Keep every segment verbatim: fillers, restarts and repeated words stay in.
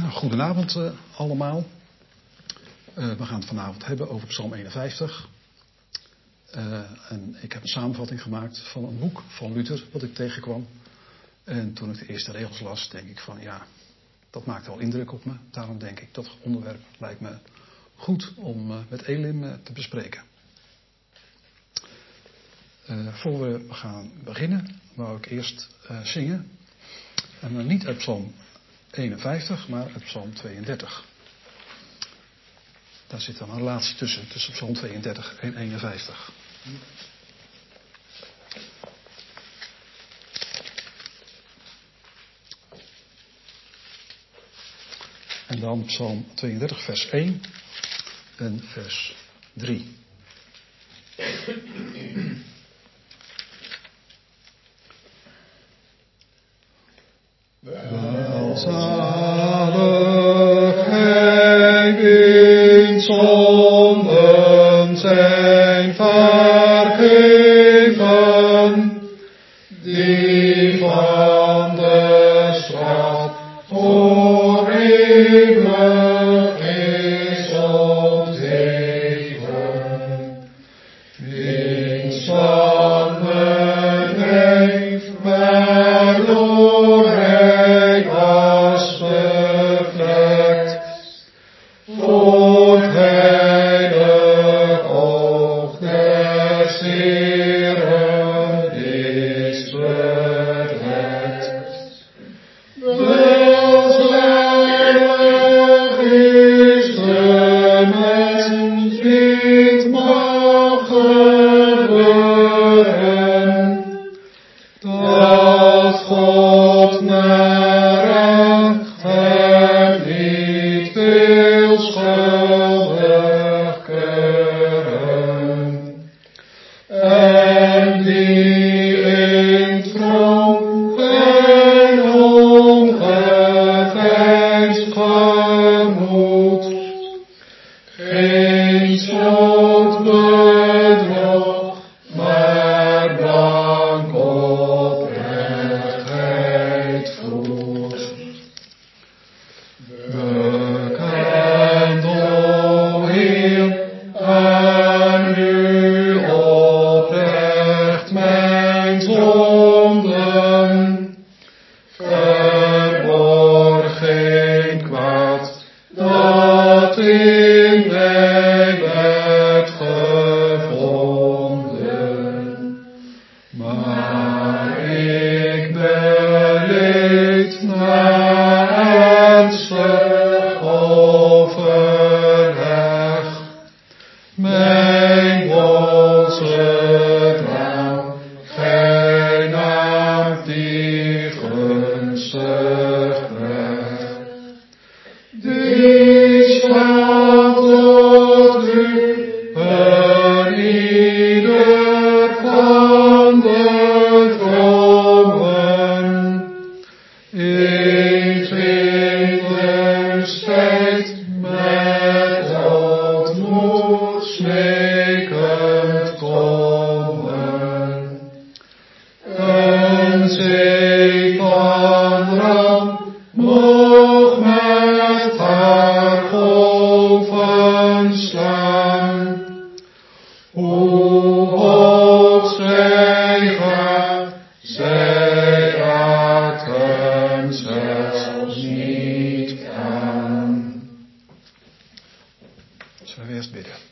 Nou, goedenavond uh, allemaal. Uh, we gaan het vanavond hebben over Psalm eenenvijftig. Uh, en ik heb een samenvatting gemaakt van een boek van Luther, wat ik tegenkwam. En toen ik de eerste regels las, denk ik van ja, dat maakt wel indruk op me. Daarom denk ik, dat onderwerp lijkt me goed om uh, met Elim uh, te bespreken. Uh, voor we gaan beginnen, wou ik eerst uh, zingen. En dan niet uit Psalm eenenvijftig, maar uit Psalm tweeëndertig. Daar zit dan een relatie tussen, tussen Psalm tweeëndertig en eenenvijftig. En dan Psalm tweeëndertig vers één en vers drie. Welzaligheid in zonden zijn vergeven, die van de straf voor eeuwig is ontheven. Wiens zonden heeft waardoor hij was bevlekt, voor het heilig oog des Heeren is bedekt. Welzalig is de mens die het mag gebeuren, dat God naar recht hem niet wil schuldig keuren, en die in trouw en ongeveinsd gemoed geen schuld bedrog, maar blank oprechtheid voert. Bekend, o Heer, aan u oprecht mijn zonden. Verborg geen kwaad dat in mij werd gevonden, maar ik beleed na ernstig overleg mijn boze naam, gij naamt die gunstig weg. Die staat tot u, en ieder van de vromen, in vinderstijd met ootmoed smekend komen. Een zee van ramp mocht met haar golven slaan. Hoe hoog zij gaat, zij raakt hem zelfs niet aan. Zullen we eerst bidden.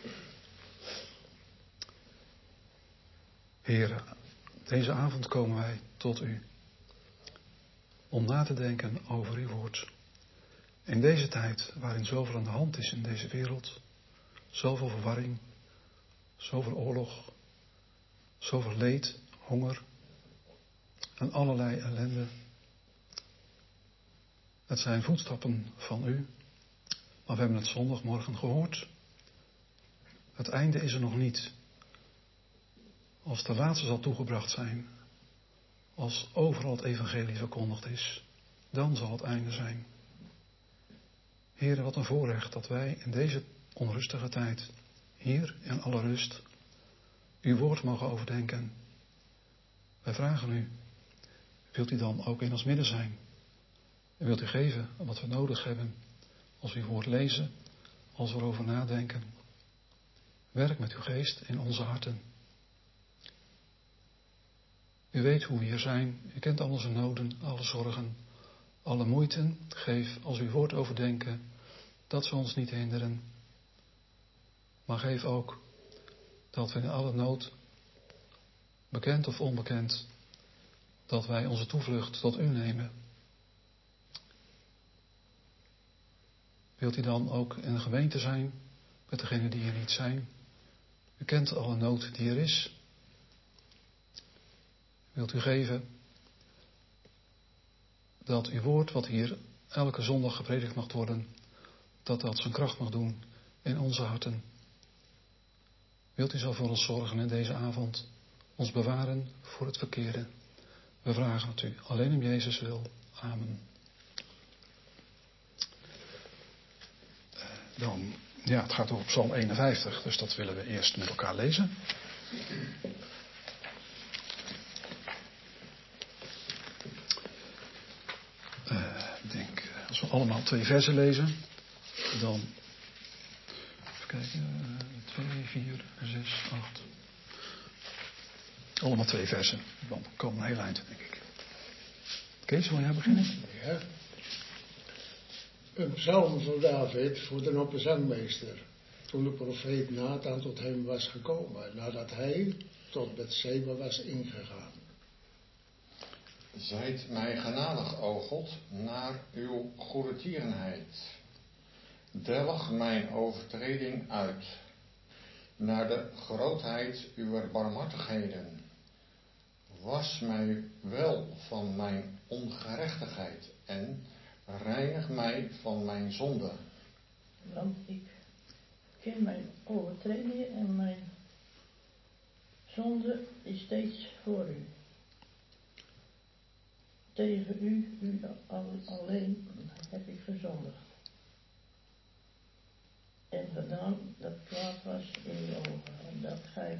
Heer, deze avond komen wij tot u om na te denken over uw woord. In deze tijd waarin zoveel aan de hand is in deze wereld, zoveel verwarring, zoveel oorlog, zoveel leed, honger en allerlei ellende. Het zijn voetstappen van u, maar we hebben het zondagmorgen gehoord. Het einde is er nog niet. Als de laatste zal toegebracht zijn, als overal het evangelie verkondigd is, dan zal het einde zijn. Heere, wat een voorrecht dat wij in deze onrustige tijd, hier in alle rust, uw woord mogen overdenken. Wij vragen u, wilt u dan ook in ons midden zijn? En wilt u geven wat we nodig hebben als we uw woord lezen, als we erover nadenken. Werk met uw geest in onze harten. U weet hoe we hier zijn. U kent al onze noden, alle zorgen, alle moeiten. Geef als u uw woord overdenken, dat ze ons niet hinderen. Maar geef ook dat we in alle nood, bekend of onbekend, dat wij onze toevlucht tot u nemen. Wilt u dan ook in de gemeente zijn met degenen die hier niet zijn? U kent alle nood die er is. Wilt u geven dat uw woord, wat hier elke zondag gepredikt mag worden, dat dat zijn kracht mag doen in onze harten. Wilt u zo voor ons zorgen in deze avond, ons bewaren voor het verkeerde. We vragen het u, alleen om Jezus wil. Amen. Dan, ja, het gaat over Psalm eenenvijftig, dus dat willen we eerst met elkaar lezen. Uh, ik denk, als we allemaal twee versen lezen, dan, even kijken, twee, vier, zes, acht. Allemaal twee versen, dan komen we een heel eind, denk ik. Kees, wil jij beginnen? Ja. Een psalm van David voor de opperzangmeester, toen de profeet Nathan tot hem was gekomen, nadat hij tot Bethseba was ingegaan. Zijt mij genadig, o God, naar uw goedertierenheid. Delg mijn overtreding uit, naar de grootheid uwer barmhartigheden. Was mij wel van mijn ongerechtigheid en reinig mij van mijn zonde. Want ik ken mijn overtredingen en mijn zonde is steeds voor u. Tegen u, u alleen, heb ik verzondigd. En gedaan dat kwaad was in uw ogen. En dat gij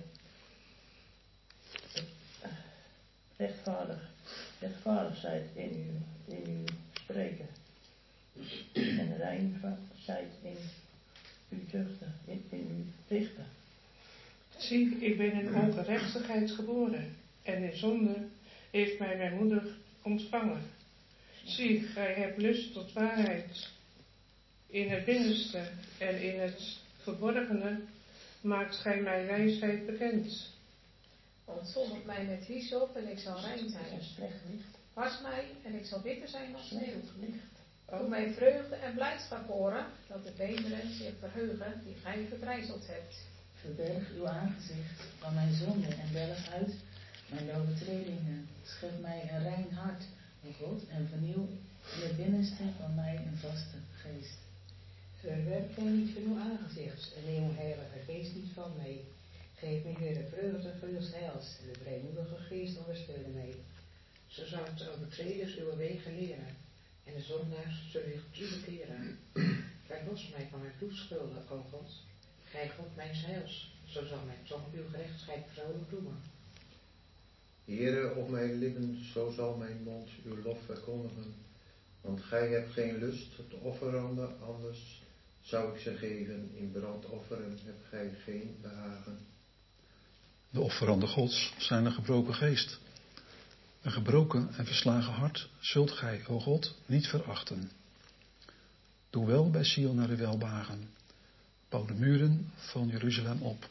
rechtvaardig, rechtvaardig zijt in uw, in uw spreken. En rein zijt in uw tuchten, in, in uw richten. Zie, ik ben in ongerechtigheid geboren. En in zonde heeft mij mijn moeder ontvangen. Zie, gij hebt lust tot waarheid. In het binnenste en in het verborgene maakt gij mij wijsheid bekend. Ontzondig mij met hyssop en ik zal rein zijn. Slecht licht. Was mij en ik zal witter zijn als sneeuw. Licht. Doe mij vreugde en blijdschap horen, dat de beenderen zich verheugen die gij verbrijzeld hebt. Verberg uw aangezicht van mijn zonde en delg uit mijn overtredingen. Schep mij een rein hart, o God, en vernieuw in het binnenste van mij een vaste geest. Verwerp mij niet van uw aangezicht en neem uw heilige geest niet van mij. Geef mij weer de vreugde van uw heils en de blijmoedige geest ondersteunen mij. Zo zou de overtreders uw wegen leren en de zondaars zullen zich tot u bekeren. Verlos mij van mijn bloedschulden, o God. Gij God mijn heils, zo zal mijn tong uw gerechtigheid vrolijk roemen. Heere, op mijn lippen, zo zal mijn mond uw lof verkondigen. Want gij hebt geen lust tot offeranden, anders zou ik ze geven. In brandofferen hebt gij geen behagen. De offeranden Gods zijn een gebroken geest. Een gebroken en verslagen hart zult gij, o God, niet verachten. Doe wel bij Sion naar uw welbehagen. Bouw de muren van Jeruzalem op.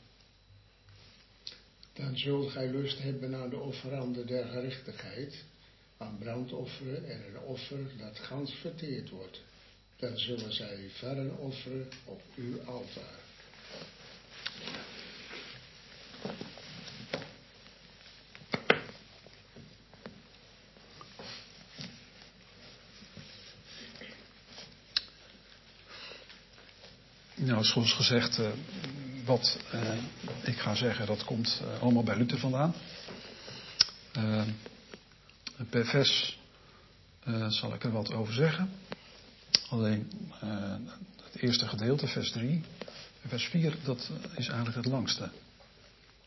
Dan zult gij lust hebben aan de offeranden der gerechtigheid, aan brandofferen en een offer dat gans verteerd wordt. Dan zullen zij verren offeren op uw altaar. Nou, zoals gezegd, uh, wat uh, ik ga zeggen, dat komt uh, allemaal bij Luther vandaan. Uh, per vers uh, zal ik er wat over zeggen. Alleen uh, het eerste gedeelte, vers drie, en vers vier, dat is eigenlijk het langste.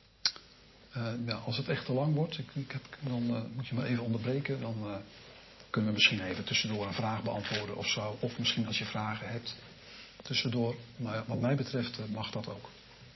Uh, ja, als het echt te lang wordt, ik, ik heb, dan uh, moet je me even onderbreken, dan uh, kunnen we misschien even tussendoor een vraag beantwoorden of zo. Of misschien als je vragen hebt tussendoor. Maar wat mij betreft mag dat ook.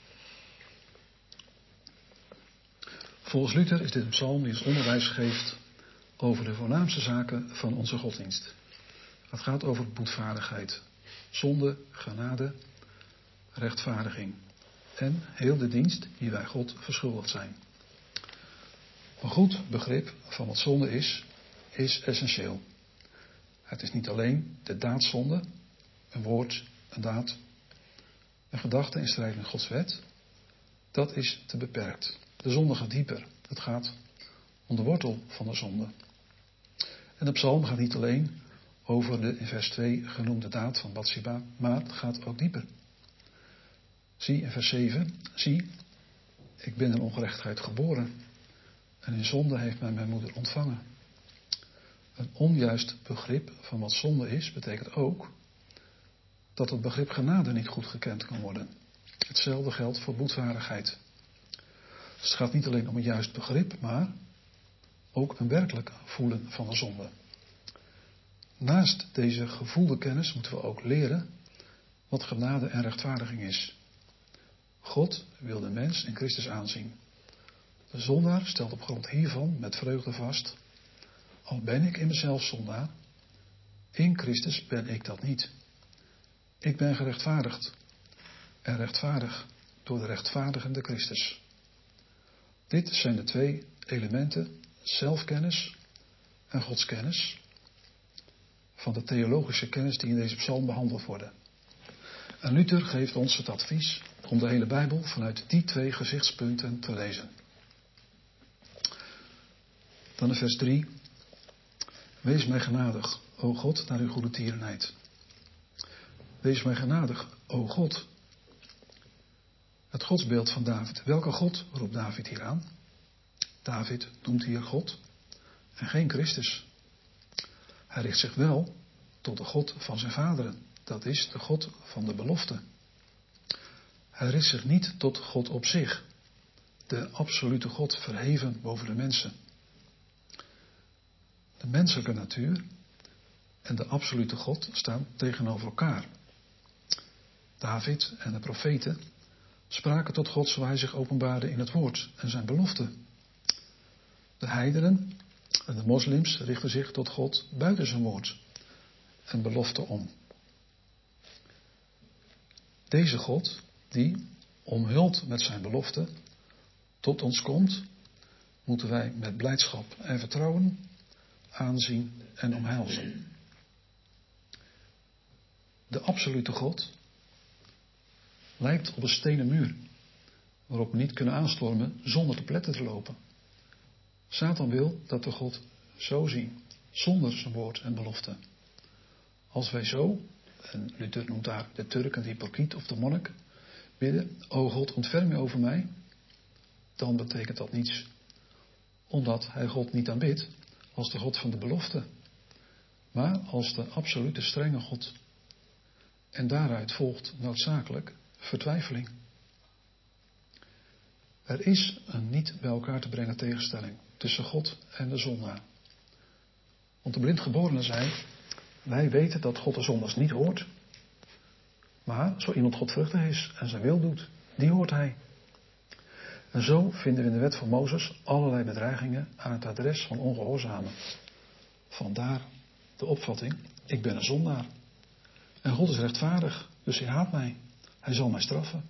Volgens Luther is dit een psalm die ons onderwijs geeft over de voornaamste zaken van onze godsdienst. Het gaat over boetvaardigheid, zonde, genade, rechtvaardiging en heel de dienst die wij God verschuldigd zijn. Een goed begrip van wat zonde is, is essentieel. Het is niet alleen de daadzonde, een woord, een daad, een gedachte in strijd met Gods wet. Dat is te beperkt. De zonde gaat dieper. Het gaat om de wortel van de zonde. En de psalm gaat niet alleen over de in vers twee genoemde daad van Batsheba, maar het gaat ook dieper. Zie in vers zeven, zie, ik ben in ongerechtigheid geboren en in zonde heeft mij mijn moeder ontvangen. Een onjuist begrip van wat zonde is, betekent ook dat het begrip genade niet goed gekend kan worden. Hetzelfde geldt voor boetvaardigheid. Dus het gaat niet alleen om een juist begrip, maar ook een werkelijk voelen van de zonde. Naast deze gevoelde kennis moeten we ook leren wat genade en rechtvaardiging is. God wil de mens in Christus aanzien. De zondaar stelt op grond hiervan met vreugde vast: al ben ik in mezelf zondaar, in Christus ben ik dat niet. Ik ben gerechtvaardigd en rechtvaardig door de rechtvaardigende Christus. Dit zijn de twee elementen, zelfkennis en godskennis, van de theologische kennis die in deze psalm behandeld worden. En Luther geeft ons het advies om de hele Bijbel vanuit die twee gezichtspunten te lezen. Dan in vers drie. Wees mij genadig, o God, naar uw goede tierenheid. Wees mij genadig, o God. Het godsbeeld van David. Welke God roept David hier aan? David noemt hier God en geen Christus. Hij richt zich wel tot de God van zijn vaderen. Dat is de God van de belofte. Hij richt zich niet tot God op zich. De absolute God verheven boven de mensen. De menselijke natuur en de absolute God staan tegenover elkaar. David en de profeten spraken tot God zoals hij zich openbaarde in het woord en zijn belofte. De heidenen en de moslims richten zich tot God buiten zijn woord en belofte om. Deze God, die, omhuld met zijn belofte, tot ons komt, moeten wij met blijdschap en vertrouwen aanzien en omhelzen. De absolute God lijkt op een stenen muur, waarop we niet kunnen aanstormen zonder te pletten te lopen. Satan wil dat we God zo zien, zonder zijn woord en belofte. Als wij zo, en Luther noemt daar de Turk en de hypocriet of de monnik, bidden, o God, ontferm u over mij, dan betekent dat niets. Omdat hij God niet aanbidt als de God van de belofte, maar als de absolute strenge God. En daaruit volgt noodzakelijk vertwijfeling. Er is een niet bij elkaar te brengen tegenstelling tussen God en de zondaar. Want de blindgeborene zei, wij weten dat God de zondaars niet hoort. Maar zo iemand godvruchtig is en zijn wil doet, die hoort hij. En zo vinden we in de wet van Mozes allerlei bedreigingen aan het adres van ongehoorzamen. Vandaar de opvatting, ik ben een zondaar. En God is rechtvaardig, dus hij haat mij. Hij zal mij straffen.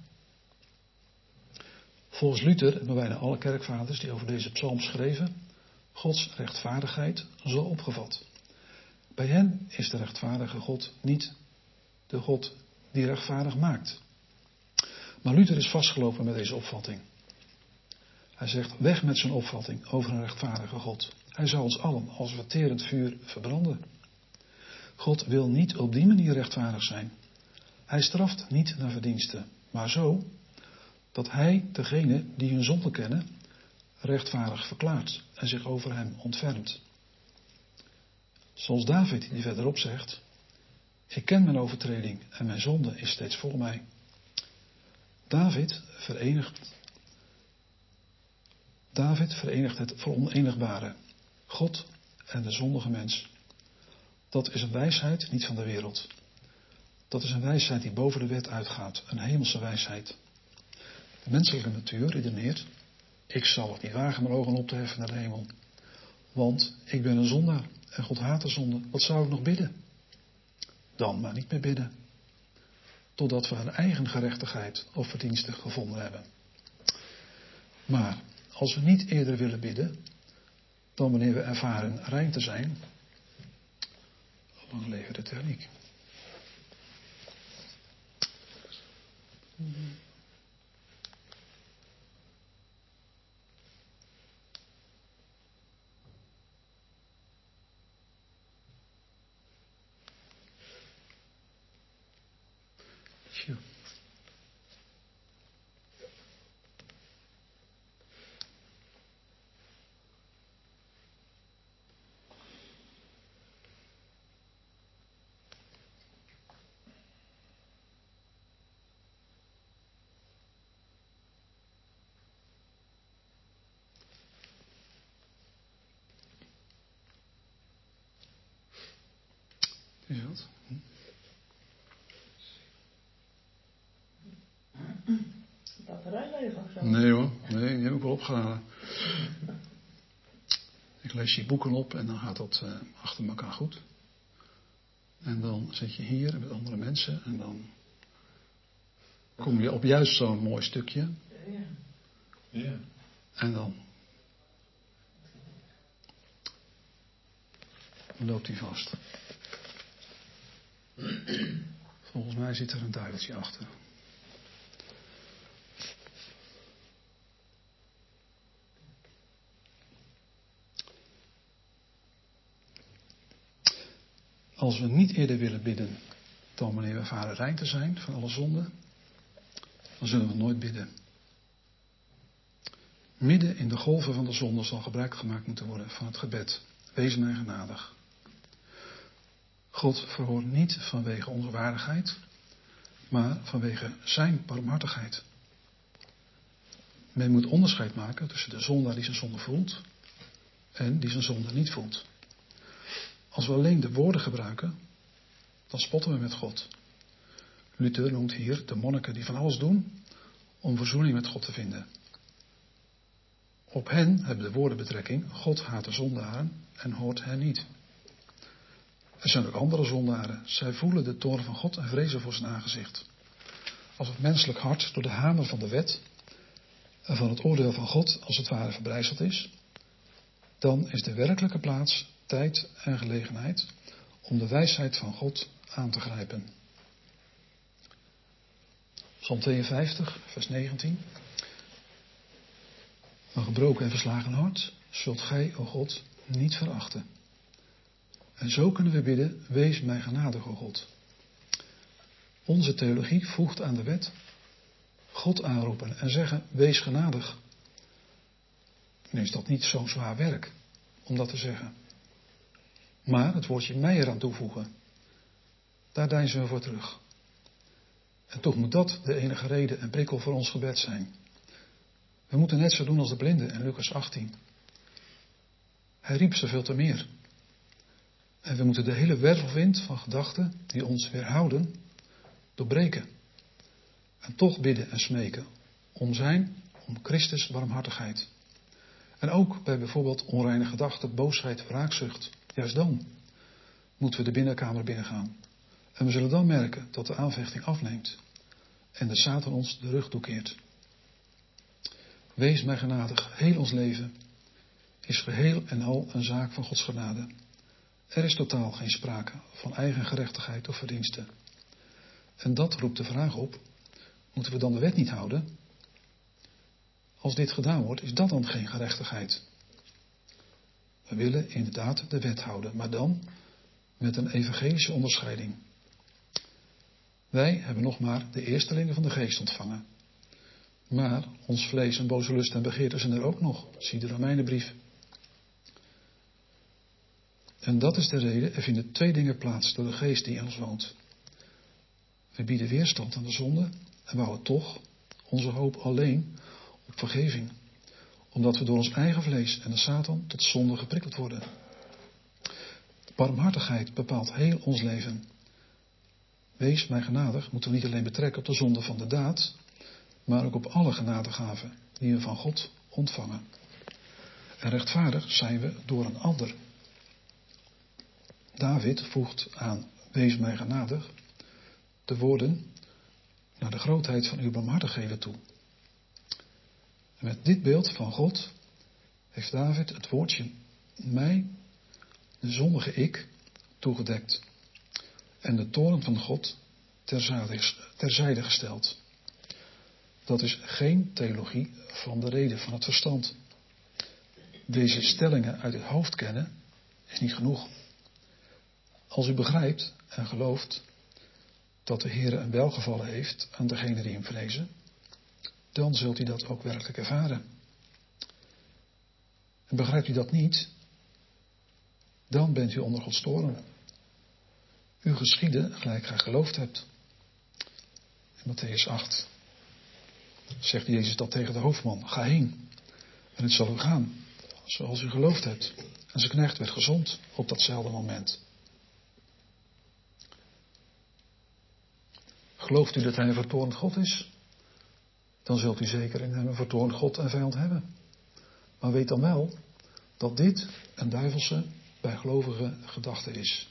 Volgens Luther hebben bijna alle kerkvaders die over deze psalm schreven, Gods rechtvaardigheid zo opgevat. Bij hen is de rechtvaardige God niet de God die rechtvaardig maakt. Maar Luther is vastgelopen met deze opvatting. Hij zegt, weg met zijn opvatting over een rechtvaardige God. Hij zou ons allen als verterend vuur verbranden. God wil niet op die manier rechtvaardig zijn. Hij straft niet naar verdiensten, maar zo dat hij degene die hun zonde kennen rechtvaardig verklaart en zich over hem ontfermt. Zoals David die verderop zegt, ik ken mijn overtreding en mijn zonde is steeds voor mij. David verenigt, David verenigt het veronigbare, God en de zondige mens. Dat is een wijsheid niet van de wereld. Dat is een wijsheid die boven de wet uitgaat. Een hemelse wijsheid. De menselijke natuur redeneert: ik zal het niet wagen mijn ogen op te heffen naar de hemel. Want ik ben een zondaar en God haat de zonde. Wat zou ik nog bidden? Dan maar niet meer bidden. Totdat we een eigen gerechtigheid of verdienste gevonden hebben. Maar als we niet eerder willen bidden dan wanneer we ervaren rein te zijn, lang leven de techniek. Tjoe. Is dat? Hm? Batterij leeg of zo? Nee hoor, nee, die heb ik wel opgeladen. Ik lees je boeken op en dan gaat dat uh, achter elkaar goed. En dan zit je hier met andere mensen en dan kom je op juist zo'n mooi stukje. Ja. Ja. En dan loopt hij vast. Volgens mij zit er een duiveltje achter. Als we niet eerder willen bidden dan wanneer we ervaren rein te zijn van alle zonden, dan zullen we nooit bidden. Midden in de golven van de zonde zal gebruik gemaakt moeten worden van het gebed. Wees mij genadig. God verhoort niet vanwege onze waardigheid, maar vanwege zijn barmhartigheid. Men moet onderscheid maken tussen de zondaar die zijn zonde voelt en die zijn zonde niet voelt. Als we alleen de woorden gebruiken, dan spotten we met God. Luther noemt hier de monniken die van alles doen om verzoening met God te vinden. Op hen hebben de woorden betrekking: God haat de zondaren en hoort hen niet. Er zijn ook andere zondaren. Zij voelen de toorn van God en vrezen voor zijn aangezicht. Als het menselijk hart door de hamer van de wet en van het oordeel van God als het ware verbrijzeld is, dan is de werkelijke plaats, tijd en gelegenheid om de wijsheid van God aan te grijpen. Psalm tweeënvijftig, vers negentien. Een gebroken en verslagen hart zult gij, o God, niet verachten. En zo kunnen we bidden: wees mij genadig, o God. Onze theologie voegt aan de wet God aanroepen en zeggen: wees genadig. Nu is dat niet zo'n zwaar werk om dat te zeggen. Maar het woordje mij eraan toevoegen, daar deinzen we voor terug. En toch moet dat de enige reden en prikkel voor ons gebed zijn. We moeten net zo doen als de blinde in Lucas achttien. Hij riep zoveel te meer. En we moeten de hele wervelwind van gedachten die ons weerhouden, doorbreken. En toch bidden en smeken om zijn, om Christus barmhartigheid. En ook bij bijvoorbeeld onreine gedachten, boosheid, wraakzucht. Juist dan moeten we de binnenkamer binnengaan. En we zullen dan merken dat de aanvechting afneemt. En de Satan ons de rug toekeert. Wees mij genadig. Heel ons leven is geheel en al een zaak van Gods genade. Er is totaal geen sprake van eigen gerechtigheid of verdienste. En dat roept de vraag op: moeten we dan de wet niet houden? Als dit gedaan wordt, is dat dan geen gerechtigheid? We willen inderdaad de wet houden, maar dan met een evangelische onderscheiding. Wij hebben nog maar de eerstelingen van de geest ontvangen. Maar ons vlees en boze lust en begeerte zijn er ook nog. Zie de Romeinenbrief. En dat is de reden, er vinden twee dingen plaats door de geest die in ons woont. We bieden weerstand aan de zonde en we houden toch onze hoop alleen op vergeving. Omdat we door ons eigen vlees en de Satan tot zonde geprikkeld worden. Barmhartigheid bepaalt heel ons leven. Wees mij genadig moeten we niet alleen betrekken op de zonde van de daad, maar ook op alle genadegaven die we van God ontvangen. En rechtvaardig zijn we door een ander. David voegt aan wees mij genadig de woorden naar de grootheid van uw barmhartigheden toe. En met dit beeld van God heeft David het woordje mij, de zondige ik, toegedekt en de toorn van God terzijde, terzijde gesteld. Dat is geen theologie van de reden van het verstand. Deze stellingen uit het hoofd kennen is niet genoeg. Als u begrijpt en gelooft dat de Heer een welgevallen heeft aan degenen die hem vrezen, dan zult u dat ook werkelijk ervaren. En begrijpt u dat niet, dan bent u onder Gods toorn. U geschieden gelijk gij geloofd hebt. In Mattheüs acht zegt Jezus dat tegen de hoofdman. Ga heen en het zal u gaan zoals u geloofd hebt. En zijn knecht werd gezond op datzelfde moment. Gelooft u dat hij een vertoornd God is? Dan zult u zeker in hem een vertoornd God en vijand hebben. Maar weet dan wel dat dit een duivelse, bijgelovige gedachte is.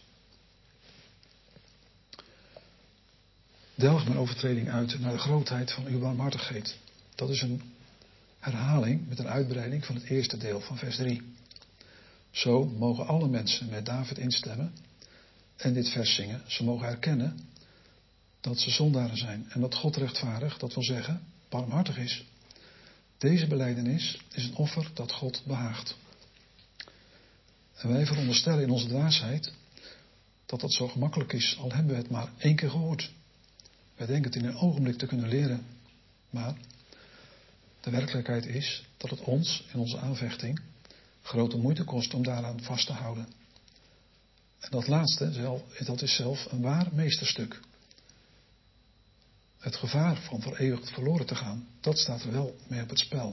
Delg mijn overtreding uit naar de grootheid van uw barmhartigheid. Dat is een herhaling met een uitbreiding van het eerste deel van vers drie. Zo mogen alle mensen met David instemmen en dit vers zingen. Ze mogen erkennen dat ze zondaren zijn en dat God rechtvaardig, dat wil zeggen, barmhartig is. Deze belijdenis is een offer dat God behaagt. En wij veronderstellen in onze dwaasheid dat dat zo gemakkelijk is, al hebben we het maar één keer gehoord. Wij denken het in een ogenblik te kunnen leren. Maar de werkelijkheid is dat het ons in onze aanvechting grote moeite kost om daaraan vast te houden. En dat laatste, dat is zelf een waar meesterstuk. Het gevaar van voor eeuwig verloren te gaan, dat staat er wel mee op het spel.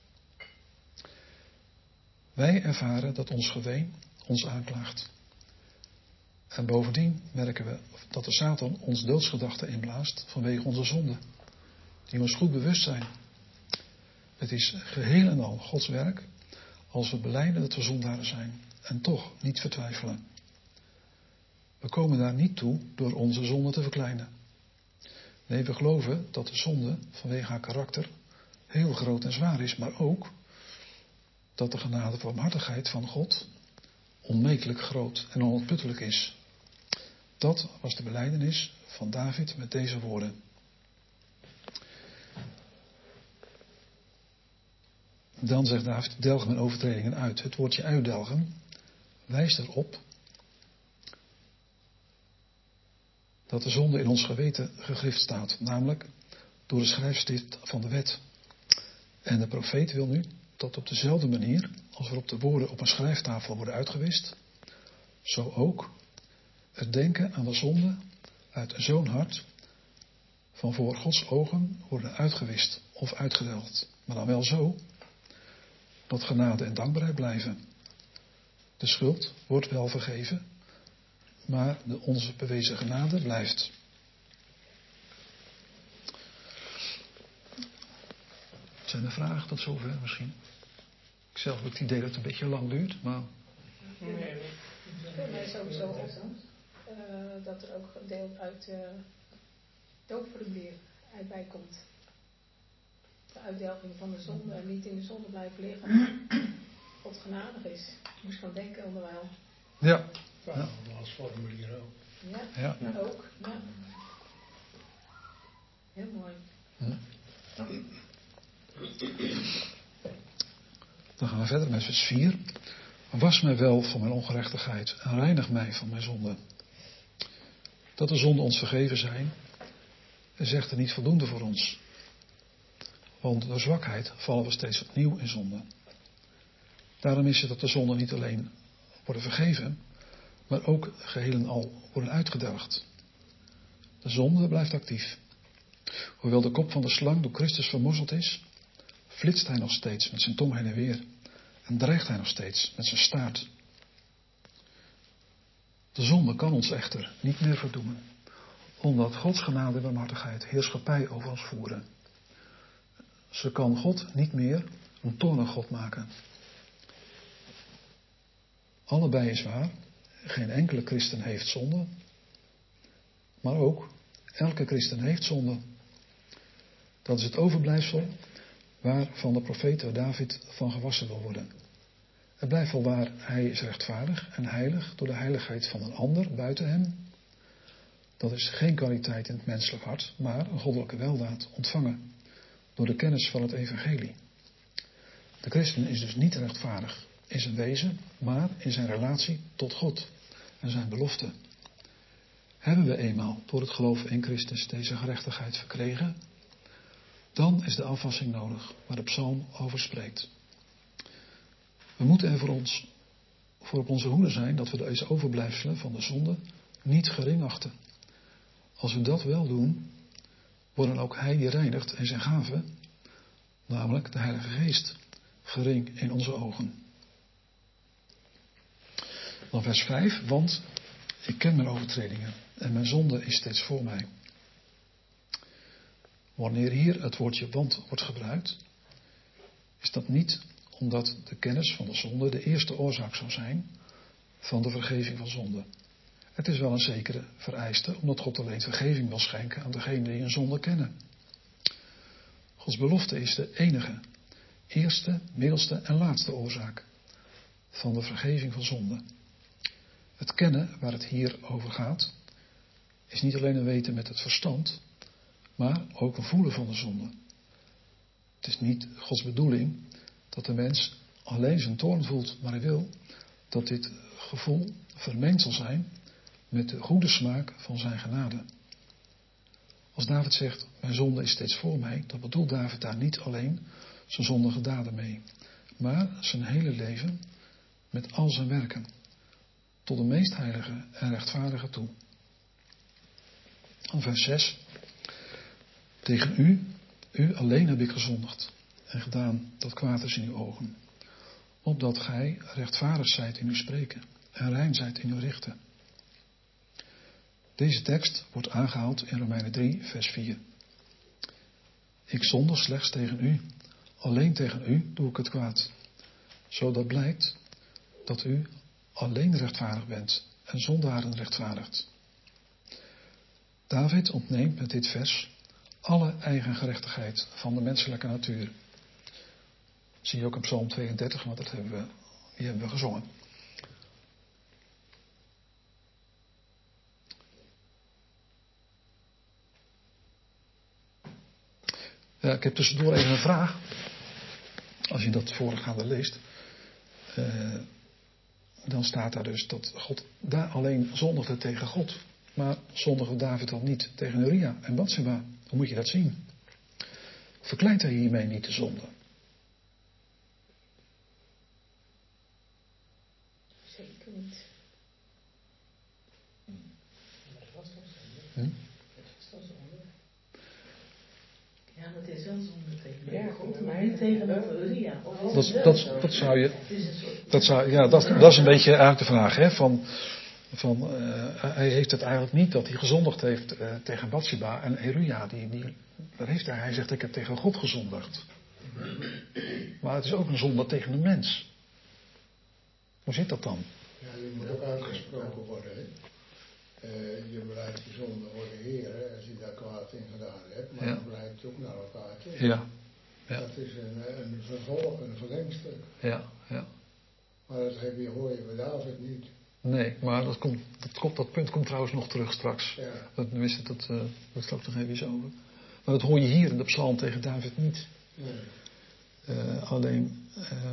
Wij ervaren dat ons geween ons aanklaagt. En bovendien merken we dat de Satan ons doodsgedachten inblaast vanwege onze zonden, die ons goed bewust zijn. Het is geheel en al Gods werk als we belijden dat we zondaren zijn en toch niet vertwijfelen. We komen daar niet toe door onze zonde te verkleinen. Nee, we geloven dat de zonde vanwege haar karakter heel groot en zwaar is, maar ook dat de genade en barmhartigheid van God onmetelijk groot en onuitputtelijk is. Dat was de belijdenis van David met deze woorden. Dan zegt David, delg mijn overtredingen uit. Het woordje uitdelgen wijst erop dat de zonde in ons geweten gegrift staat, namelijk door de schrijfstift van de wet. En de profeet wil nu dat op dezelfde manier als waarop de woorden op een schrijftafel worden uitgewist, zo ook het denken aan de zonde uit zo'n hart van voor Gods ogen worden uitgewist of uitgedelgd. Maar dan wel zo dat genade en dankbaarheid blijven. De schuld wordt wel vergeven, maar de onze bewezen genade blijft. Zijn er vragen tot zover misschien? Ik zelf heb het idee dat het een beetje lang duurt, maar... Nee. Voor mij sowieso op uh, dat er ook deel uit uh, doopformulier uit bij komt. De uitdelging van de zonde en niet in de zonde blijven liggen. God genadig is. Ik moest gaan denken onderwijl. Ja. Ja, als formulier ook. Ja, ja. ook. Ja. Heel mooi. Hm. Dan gaan we verder met vers vier. Was mij wel van mijn ongerechtigheid en reinig mij van mijn zonde. Dat de zonden ons vergeven zijn, is echter niet voldoende voor ons. Want door zwakheid vallen we steeds opnieuw in zonde. Daarom is het dat de zonden niet alleen worden vergeven, maar ook geheel en al worden uitgedelgd. De zonde blijft actief. Hoewel de kop van de slang door Christus vermorzeld is, flitst hij nog steeds met zijn tong heen en weer en dreigt hij nog steeds met zijn staart. De zonde kan ons echter niet meer verdoemen, omdat Gods genade en barmhartigheid heerschappij over ons voeren. Ze kan God niet meer een toornig God maken. Allebei is waar, geen enkele christen heeft zonde, maar ook elke christen heeft zonde. Dat is het overblijfsel waarvan de profeet David van gewassen wil worden. Het blijft wel waar, hij is rechtvaardig en heilig door de heiligheid van een ander buiten hem. Dat is geen kwaliteit in het menselijk hart, maar een goddelijke weldaad ontvangen door de kennis van het evangelie. De christen is dus niet rechtvaardig in zijn wezen, maar in zijn relatie tot God en zijn belofte. Hebben we eenmaal door het geloof in Christus deze gerechtigheid verkregen, dan is de afwassing nodig, waar de psalm over spreekt. We moeten er voor, ons, voor op onze hoede zijn dat we deze overblijfselen van de zonde niet gering achten. Als we dat wel doen, worden ook hij die reinigt en zijn gave, namelijk de Heilige Geest, gering in onze ogen. Dan vers vijf, want ik ken mijn overtredingen en mijn zonde is steeds voor mij. Wanneer hier het woordje want wordt gebruikt, is dat niet omdat de kennis van de zonde de eerste oorzaak zou zijn van de vergeving van zonde. Het is wel een zekere vereiste, omdat God alleen vergeving wil schenken aan degenen die een zonde kennen. Gods belofte is de enige, eerste, middelste en laatste oorzaak van de vergeving van zonde. Het kennen waar het hier over gaat, is niet alleen een weten met het verstand, maar ook een voelen van de zonde. Het is niet Gods bedoeling dat de mens alleen zijn toorn voelt, maar hij wil dat dit gevoel vermengd zal zijn met de goede smaak van zijn genade. Als David zegt, mijn zonde is steeds voor mij, dan bedoelt David daar niet alleen zijn zondige daden mee, maar zijn hele leven met al zijn werken, tot de meest heilige en rechtvaardige toe. Vers zes. Tegen u, u alleen heb ik gezondigd en gedaan dat kwaad is in uw ogen, opdat gij rechtvaardig zijt in uw spreken en rein zijt in uw richten. Deze tekst wordt aangehaald in Romeinen drie, vers vier. Ik zondig slechts tegen u, alleen tegen u doe ik het kwaad, zodat blijkt dat u alleen rechtvaardig bent en zondaren rechtvaardigt. David ontneemt met dit vers alle eigen gerechtigheid van de menselijke natuur. Zie je ook in Psalm tweeëndertig, want dat hebben we, die hebben we gezongen. Ja, ik heb tussendoor even een vraag. Als je dat voorgaande leest, uh, dan staat daar dus dat God daar alleen zondigde tegen God. Maar zondigde David dan niet tegen Uria en Batseba? Hoe moet je dat zien? Verkleint hij hiermee niet de zonde? Zeker niet. Maar dat was toch zonde? Hm? Dat was toch zonde? Ja, maar het is wel zonde tegen Ja, God, maar maar niet tegenover Uria. Of Dat, is het dat, zo? dat zou je. Het is een soort... Dat, zou, ja, dat, dat is een beetje eigenlijk de vraag. Hè, van, van, uh, hij heeft het eigenlijk niet dat hij gezondigd heeft uh, tegen Batseba en Uria. Die, die, dat heeft hij. Hij zegt, ik heb tegen God gezondigd. Maar het is ook een zonde tegen de mens. Hoe zit dat dan? Ja, je moet ook uitgesproken worden. Hè? Uh, je bereidt je zonde voor de Heer als je daar kwaad in gedaan hebt. Maar Ja. dan blijkt het ook naar elkaar toe. Ja. Ja. Dat is een, een vervolg, een verlengstuk. Ja, ja. Maar dat heb je, hoor je bij David niet. Nee, maar dat, komt, dat, komt, dat punt komt trouwens nog terug straks. Ja. Dat, dat, dat, uh, dat straks nog even iets over. Maar dat hoor je hier in de psalm tegen David niet. Nee. Uh, alleen, uh,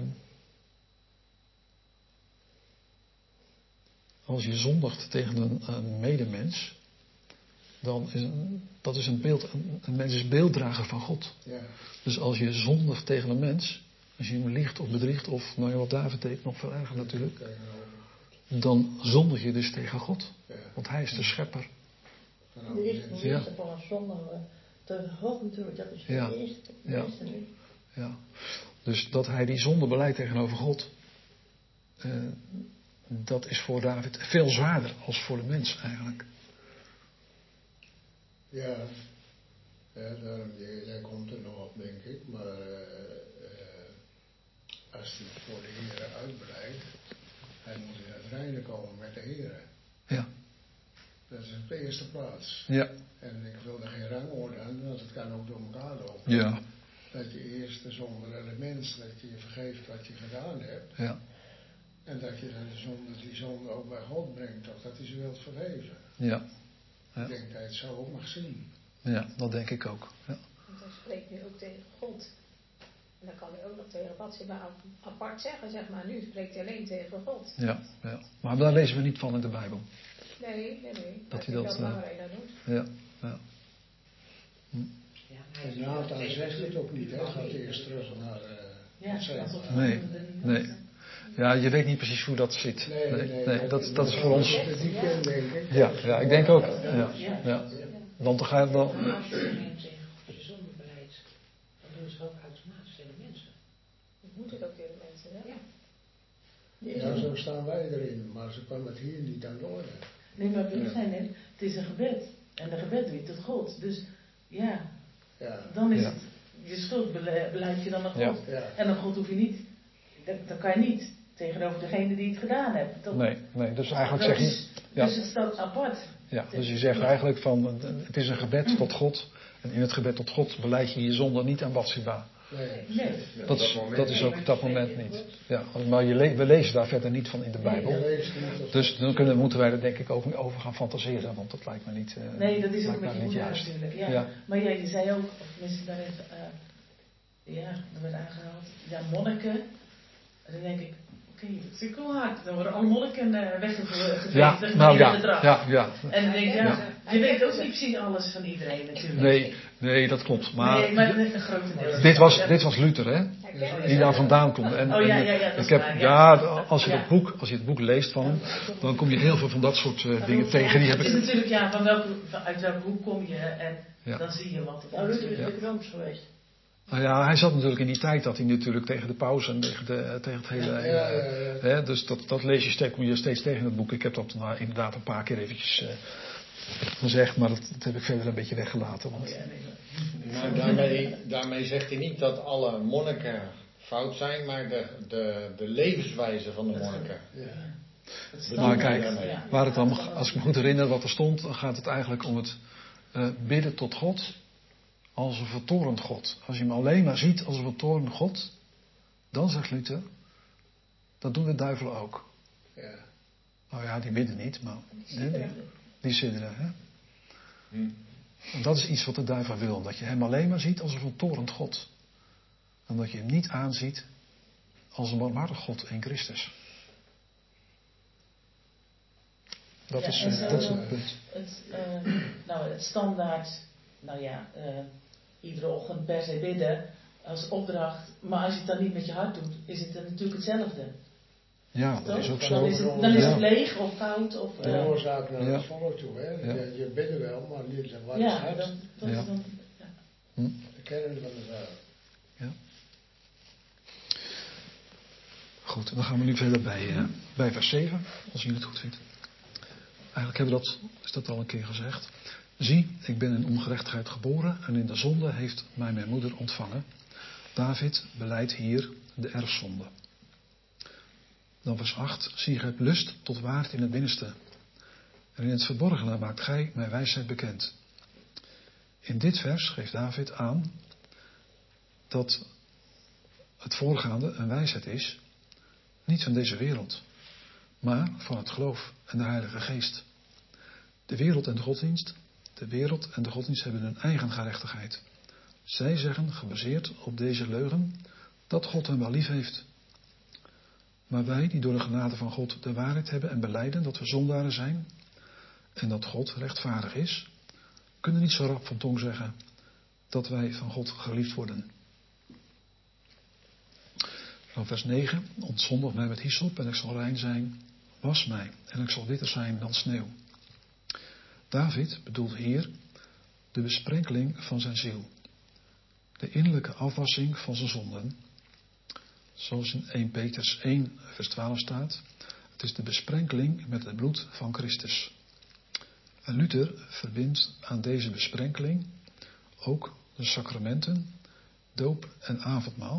als je zondigt tegen een, een medemens, dan is een, dat is een beeld, een, een mens is beelddrager van God. Ja. Dus als je zondigt tegen een mens, als je hem liegt of bedriegt, of nou ja, wat David deed, nog veel erger natuurlijk, dan zondig je dus tegen God. Ja. Want hij is de schepper. De eerste, de eerste van een zonde tegen God natuurlijk, dat is de Ja. eerste. De Ja. eerste nu. Ja. Dus dat hij die zonde beleidt tegenover God, uh, dat is voor David veel zwaarder als voor de mens eigenlijk. Ja, ja daarom, jij komt er nog op, denk ik. Maar uh, uh, als hij voor de Heer uitbreidt, hij moet in het reine komen met de Heer. Ja. Dat is op de eerste plaats. Ja. En ik wil er geen rangorde aan, want het kan ook door elkaar lopen. Ja. Dat je eerst zonder element, dat je je vergeeft wat je gedaan hebt. Ja. En dat je dan de zonde, die zonde ook bij God brengt, of dat hij ze wilt vergeven. Ja. Ja. Ik denk dat je het zo ook mag zien. Ja, dat denk ik ook. Ja. Want hij spreekt nu ook tegen God. En dan kan hij ook nog tegen Bathsheba apart zeggen, zeg maar. Nu spreekt hij alleen tegen God. Ja, ja. Maar daar lezen we niet van in de Bijbel. Nee, nee, nee. Dat hij dat... dat Uh, doet. ja, ja. Hm. En Nathan zegt het ook niet, hè? Gaat eerst terug naar... Uh, ja, nee, nee. Ja, je weet niet precies hoe dat zit. Nee, nee, nee, nee dat, dat is voor ons... Die ken, denk ik. Ja, ja, ik denk ook. Ja, ja. Want dan ga je dan... Maar als je neemt tegen je zondebeleid, dan doen ze ook automatisch tegen de mensen. Dat moet het ook tegen de mensen, hè? Ja. Ja, zo staan wij erin, maar ze kwam het hier niet aan de orde. Nee, maar we zijn net, het is een gebed. En een gebed doe je tot God. Dus ja, ja. dan is ja. het, je schuld beleid je dan naar God. Ja. Ja. En dan God hoef je niet, dat, dat kan je niet tegenover degene die het gedaan heeft. Dat, Nee, nee, dus eigenlijk dat zeg je... is, Ja. Dus het staat apart. Ja, dus je zegt eigenlijk van, het is een gebed tot God. En in het gebed tot God beleid je je zonde niet aan Bathsheba. Nee. Nee. Dat is, dat is ook op dat moment niet. Ja, maar je le- we lezen daar verder niet van in de Bijbel. Dus dan kunnen, moeten wij er denk ik ook over gaan fantaseren. Want dat lijkt me niet uh, Nee, dat is ook met je niet moeder juist. natuurlijk. Ja. Ja. Maar ja, je zei ook, of tenminste daar heeft, uh, ja, er werd aangehaald, ja, monniken. En dan denk ik, oké, okay, dat is natuurlijk wel hard. Dan worden alle monniken uh, weggeveegd. Ja, nou ja, ja, ja. En dan denk ik, ja, Ja. je weet ook niet precies alles van iedereen natuurlijk. Nee, nee, dat klopt. Maar, nee, maar een grote deel. Dit was, dit was Luther, hè? Die daar vandaan komt. En, oh ja, en, ja, ja, dat ik heb, waar, ja, ja. als je, ja. dat boek, als je het boek leest van hem, dan kom je heel veel van dat soort uh, dingen tegen. Die heb het ik... is natuurlijk, ja, van welke, van, uit welke hoek kom je en ja. dan zie je wat het is. Nou, Luther is natuurlijk Rooms geweest. Nou ja, hij zat natuurlijk in die tijd dat hij natuurlijk tegen de paus en tegen, de, tegen het hele... Ja, ja, ja, ja. Hè, dus dat, dat lees je steeds, kom je steeds tegen in het boek. Ik heb dat nou, inderdaad een paar keer eventjes uh, gezegd, maar dat, dat heb ik verder een beetje weggelaten. Want... Oh, ja, nee, maar daarmee, daarmee zegt hij niet dat alle monniken fout zijn, maar de, de, de levenswijze van de monniken. Ja. Maar kijk, waar het dan, als ik me goed herinner wat er stond, dan gaat het eigenlijk om het uh, bidden tot God als een vertorend God. Als je hem alleen maar ziet als een vertorend God, dan zegt Luther, dat doen de duivelen ook. Ja. Nou ja, die bidden niet, maar hè, die, die sidderen. Hè? Hm. En dat is iets wat de duivel wil, dat je hem alleen maar ziet als een vertorend God. En dat je hem niet aanziet als een barmhartig God in Christus. Dat, ja, is, zo, dat is het punt. Het, uh, nou, het standaard, nou ja, uh, iedere ochtend per se bidden als opdracht. Maar als je het dan niet met je hart doet, is het dan natuurlijk hetzelfde. Ja, dat Toch? is ook Dan zo. is het, dan is het ja. leeg of fout. Of, uh, de oorzaak naar ja. het volk toe, hè. Ja. Je, je bidden wel, maar niet wat ja, het dan, dat ja. is dan... Ja. Hm. de kern van de zaak. Ja. Goed, dan gaan we nu verder bij, uh, bij vers zeven, als u het goed vindt. Eigenlijk hebben we dat, is dat al een keer gezegd. Zie, ik ben in ongerechtigheid geboren en in de zonde heeft mij mijn moeder ontvangen. David beleidt hier de erfzonde. Dan vers acht. Zie, gij hebt lust tot waard in het binnenste. En in het verborgene maakt gij mijn wijsheid bekend. In dit vers geeft David aan dat het voorgaande een wijsheid is, niet van deze wereld, maar van het geloof en de Heilige Geest. De wereld en de godsdienst, de wereld en de godsdienst hebben hun eigen gerechtigheid. Zij zeggen, gebaseerd op deze leugen, dat God hen wel lief heeft. Maar wij, die door de genade van God de waarheid hebben en belijden dat we zondaren zijn en dat God rechtvaardig is, kunnen niet zo rap van tong zeggen dat wij van God geliefd worden. Dan vers negen. Ontzondig mij met hyssop en ik zal rein zijn. Was mij en ik zal witter zijn dan sneeuw. David bedoelt hier de besprenkeling van zijn ziel. De innerlijke afwassing van zijn zonden. Zoals in eerste Petrus één vers twaalf staat. Het is de besprenkeling met het bloed van Christus. En Luther verbindt aan deze besprenkeling ook de sacramenten, doop en avondmaal.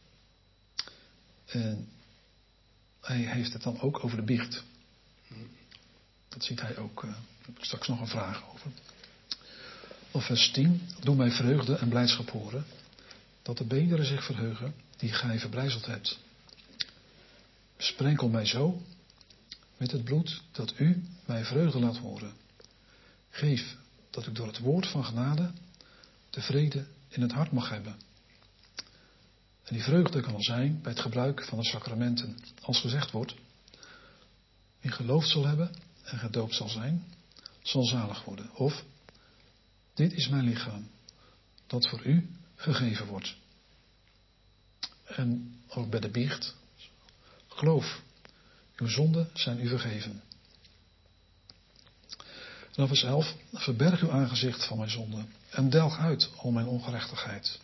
En hij heeft het dan ook over de biecht. Dat ziet hij ook. Uh, daar heb ik straks nog een vraag over. Of vers tien. Doe mij vreugde en blijdschap horen, dat de beenderen zich verheugen, die gij verbrijzeld hebt. Sprenkel mij zo met het bloed, dat u mij vreugde laat horen. Geef dat ik door het woord van genade de vrede in het hart mag hebben. En die vreugde kan al zijn bij het gebruik van de sacramenten. Als gezegd wordt, wie geloofd zal hebben en gedoopt zal zijn, zal zalig worden. Of, dit is mijn lichaam, dat voor u gegeven wordt. En ook bij de biecht, geloof, uw zonden zijn u vergeven. En dan vers elf, verberg uw aangezicht van mijn zonde en delg uit al mijn ongerechtigheid.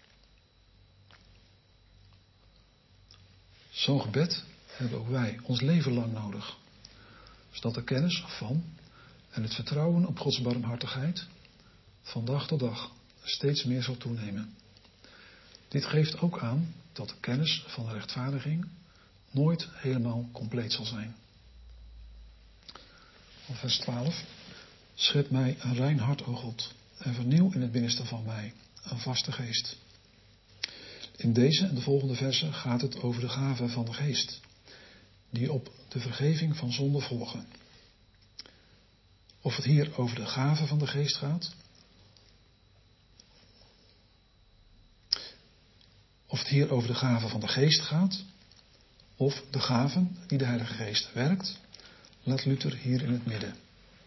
Zo'n gebed hebben ook wij ons leven lang nodig. Zodat de kennis van en het vertrouwen op Gods barmhartigheid van dag tot dag steeds meer zal toenemen. Dit geeft ook aan dat de kennis van de rechtvaardiging nooit helemaal compleet zal zijn. Of vers twaalf. Schep mij een rein hart, o God, en vernieuw in het binnenste van mij een vaste geest. In deze en de volgende versen gaat het over de gaven van de geest, die op de vergeving van zonde volgen. Of het hier over de gaven van de geest gaat, of het hier over de gaven van de geest gaat, of de gaven die de Heilige Geest werkt, laat Luther hier in het midden.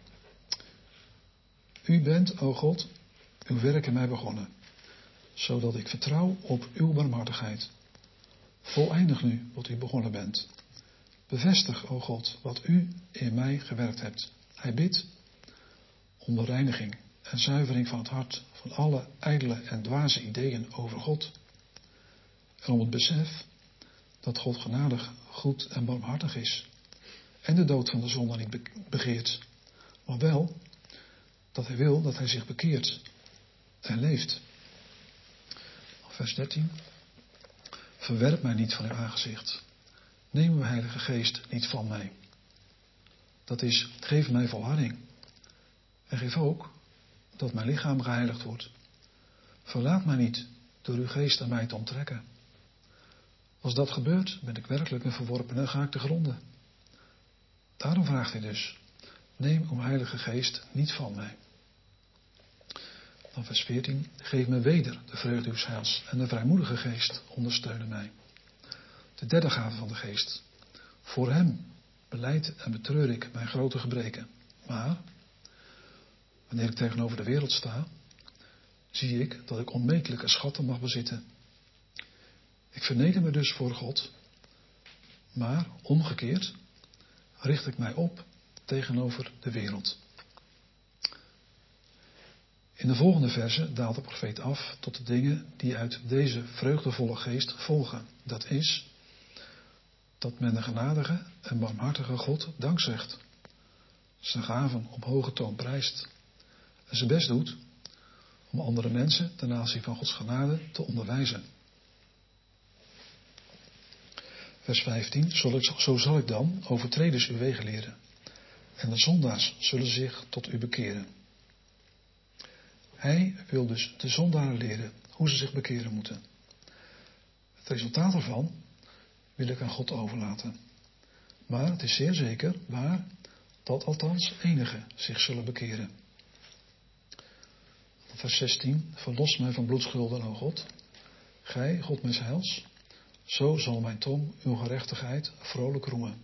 U bent, o God, uw werk in mij begonnen, zodat ik vertrouw op uw barmhartigheid. Voleindig nu wat u begonnen bent. Bevestig, o God, wat u in mij gewerkt hebt. Hij bidt om de reiniging en zuivering van het hart van alle ijdele en dwaze ideeën over God. En om het besef dat God genadig, goed en barmhartig is en de dood van de zonde niet begeert, maar wel dat hij wil dat hij zich bekeert en leeft. Vers dertien. Verwerp mij niet van uw aangezicht. Neem uw Heilige Geest niet van mij. Dat is, geef mij volharding. En geef ook dat mijn lichaam geheiligd wordt. Verlaat mij niet door uw geest aan mij te onttrekken. Als dat gebeurt, ben ik werkelijk een verworpene en ga ik te gronden. Daarom vraagt hij dus, neem uw Heilige Geest niet van mij. Dan vers veertien. Geef me weder de vreugde uw heils en de vrijmoedige geest ondersteunen mij. De derde gave van de geest. Voor hem belijd en betreur ik mijn grote gebreken. Maar, wanneer ik tegenover de wereld sta, zie ik dat ik onmetelijke schatten mag bezitten. Ik verneder me dus voor God, maar omgekeerd richt ik mij op tegenover de wereld. In de volgende verse daalt de profeet af tot de dingen die uit deze vreugdevolle geest volgen. Dat is, dat men de genadige en barmhartige God dank zegt, zijn gaven op hoge toon prijst en zijn best doet om andere mensen ten aanzien van Gods genade te onderwijzen. Vers vijftien. Zo zal ik dan overtreders uw wegen leren en de zondaars zullen zich tot u bekeren. Hij wil dus de zondaren leren hoe ze zich bekeren moeten. Het resultaat ervan wil ik aan God overlaten. Maar het is zeer zeker waar dat althans enigen zich zullen bekeren. Vers zestien. Verlos mij van bloedschulden, o God. Gij, God mes heils, zo zal mijn tong uw gerechtigheid vrolijk roemen.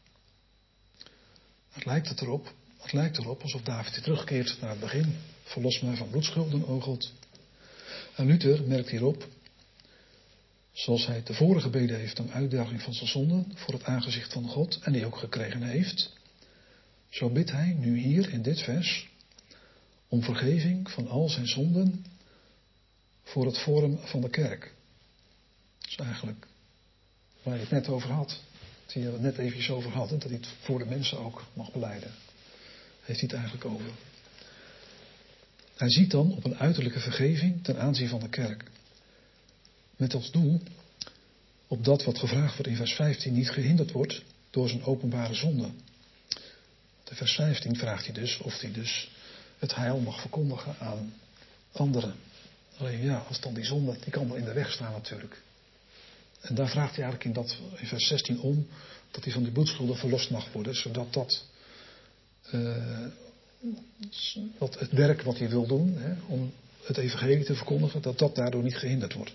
Het lijkt het erop, het lijkt erop alsof David terugkeert naar het begin. Verlos mij van bloedschulden, o God. En Luther merkt hierop, zoals hij tevoren gebeden heeft om uitdaging van zijn zonden voor het aangezicht van God, en die ook gekregen heeft, zo bidt hij nu hier in dit vers om vergeving van al zijn zonden voor het forum van de kerk. Dat is eigenlijk waar je het net over had. die we het net eventjes over hadden, dat hij het voor de mensen ook mag belijden. Heeft hij het eigenlijk over. Hij ziet dan op een uiterlijke vergeving ten aanzien van de kerk. Met als doel, op dat wat gevraagd wordt in vers vijftien niet gehinderd wordt door zijn openbare zonde. In vers vijftien vraagt hij dus of hij dus het heil mag verkondigen aan anderen. Alleen ja, als dan die zonde, die kan wel in de weg staan natuurlijk. En daar vraagt hij eigenlijk in, dat, in vers zestien om, dat hij van die bloedschulden verlost mag worden, zodat dat, uh, dat het werk wat hij wil doen, hè, om het evangelie te verkondigen, dat dat daardoor niet gehinderd wordt.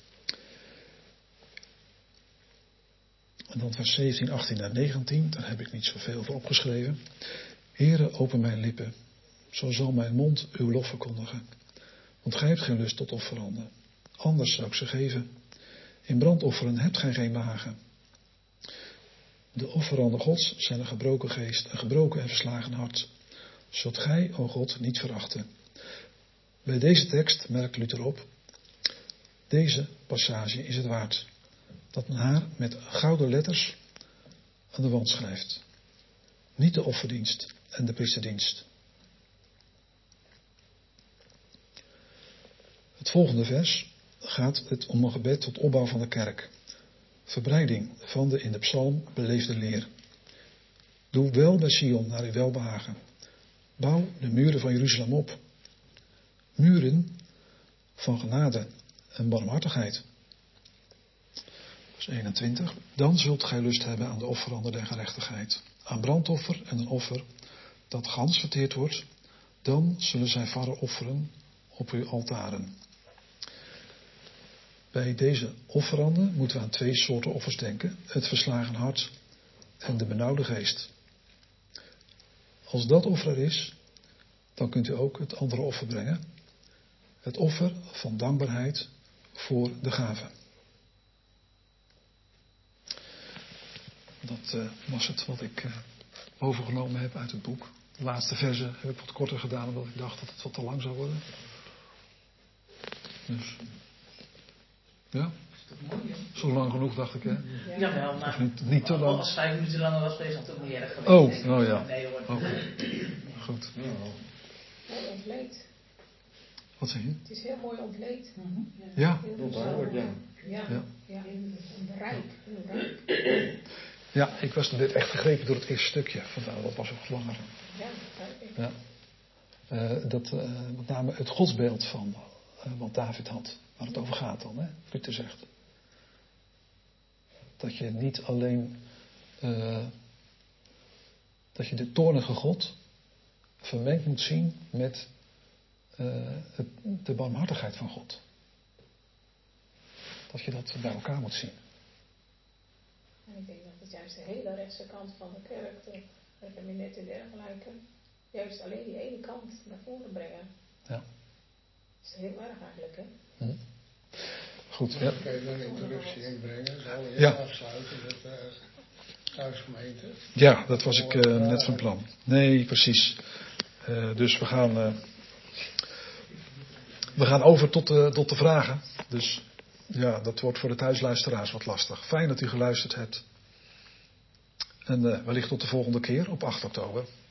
En dan vers zeventien, achttien en negentien, daar heb ik niet zoveel voor opgeschreven. Heere, open mijn lippen, zo zal mijn mond uw lof verkondigen. Want gij hebt geen lust tot offeranden. Anders zou ik ze geven. In brandofferen hebt gij geen behagen. De offeranden Gods zijn een gebroken geest, een gebroken en verslagen hart. Zult gij, o God, niet verachten. Bij deze tekst merkt Luther op. Deze passage is het waard. Dat men haar met gouden letters aan de wand schrijft. Niet de offerdienst en de priesterdienst. Het volgende vers gaat het om een gebed tot opbouw van de kerk. Verbreiding van de in de psalm beleefde leer. Doe wel bij Sion naar uw welbehagen. Bouw de muren van Jeruzalem op. Muren van genade en barmhartigheid. Vers eenentwintig. Dan zult gij lust hebben aan de offeranden der gerechtigheid. Aan brandoffer en een offer dat gans verteerd wordt. Dan zullen zij varren offeren op uw altaren. Bij deze offeranden moeten we aan twee soorten offers denken. Het verslagen hart en de benauwde geest. Als dat offer er is, dan kunt u ook het andere offer brengen. Het offer van dankbaarheid voor de gave. Dat uh, was het wat ik uh, overgenomen heb uit het boek. De laatste verse heb ik wat korter gedaan omdat ik dacht dat het wat te lang zou worden. Dus... Ja? Zo lang genoeg, dacht ik, hè? Ja. Jawel, maar niet, niet te lang. Als vijf minuten langer was, is dat ook niet erg geweest. Oh, oh ja. Nee hoor. Okay. Goed. Mooi ontleed. Wat zeg je? Het is heel mooi ontleed. Mm-hmm. Ja. Heel ja. Ja. Ja. Ja. Rijk. Heel rijk. Ja, ik was net echt gegrepen door het eerste stukje. Vandaar, dat was ook langer. Ja, ik. Ja. Uh, dat, uh, met name het godsbeeld van uh, wat David had. Waar het over gaat dan, hè? Luther zegt. Dat je niet alleen uh, dat je de toornige God vermengd moet zien met uh, het, de barmhartigheid van God. Dat je dat bij elkaar moet zien. En ik denk dat het juist de hele rechtse kant van de kerk, de gereformeerden en dergelijke, juist alleen die ene kant naar voren brengen. Ja. Dat is heel erg eigenlijk, hè? Hm. Goed, ja. Kan je dan een interruptie inbrengen? Zal je ja. afsluiten met de uh, thuisgemeente? Ja, dat was ik uh, net van plan. Nee, precies. Uh, dus we gaan, uh, we gaan over tot de, tot de vragen. Dus ja, dat wordt voor de thuisluisteraars wat lastig. Fijn dat u geluisterd hebt. En uh, wellicht tot de volgende keer op acht oktober.